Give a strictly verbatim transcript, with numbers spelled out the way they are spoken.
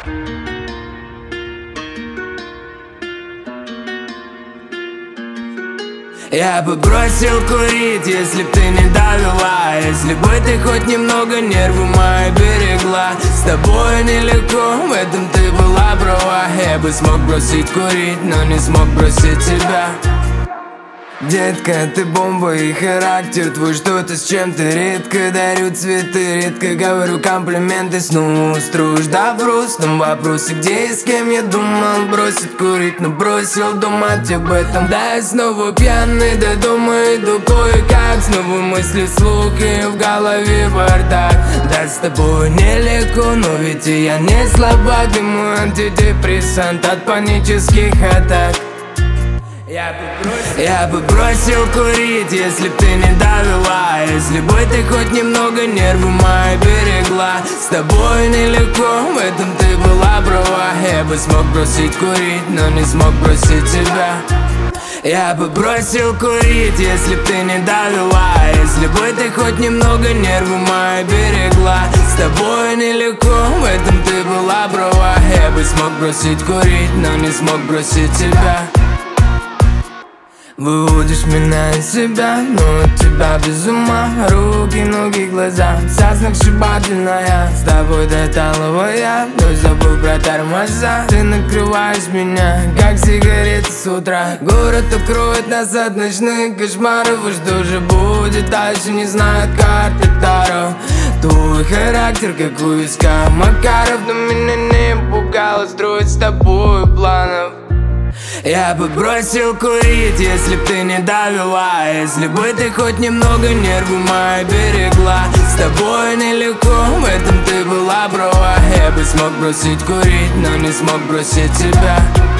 Я бы бросил курить, если б ты не довела, если бы ты хоть немного нервы мои берегла. С тобой нелегко, в этом ты была права. Я бы смог бросить курить, но не смог бросить тебя. Детка, ты бомба и характер твой что-то с чем-то. Редко дарю цветы, редко говорю комплименты. Снова устроишь допрос, там вопросы, где и с кем. Я думал бросить курить, но бросил думать об этом. Да, я снова пьяный, до дома иду кое-как. Снова мысли вслух и в голове бардак. Да, с тобой нелегко, но ведь и я не слабак. Ты мой антидепрессант от панических атак. Я бы, бросил, я бы бросил курить, если б ты не довела, если бы ты хоть немного нервы мои берегла. С тобой нелегко, в этом ты была права. Я бы смог бросить курить, но не смог бросить тебя. Я бы бросил курить, если б ты не довела, если бы ты хоть немного нервы мои берегла. С тобой нелегко, в этом ты была права. Я бы смог бросить курить, но не смог бросить тебя. Выводишь меня из себя, но от тебя без ума. Руки, ноги, глаза, вся сногсшибательная. С тобой до талого я, но забыл про тормоза. Ты накрываешь меня, как сигареты с утра. Город укроет нас от ночных кошмаров. И что же будет дальше, не знает карты Таро. Твой характер, как у виска Макаров. Но меня не пугало строить с тобой планов. Я бы бросил курить, если б ты не довела, если бы ты хоть немного нервы мои берегла. С тобой нелегко, в этом ты была права. Я бы смог бросить курить, но не смог бросить тебя.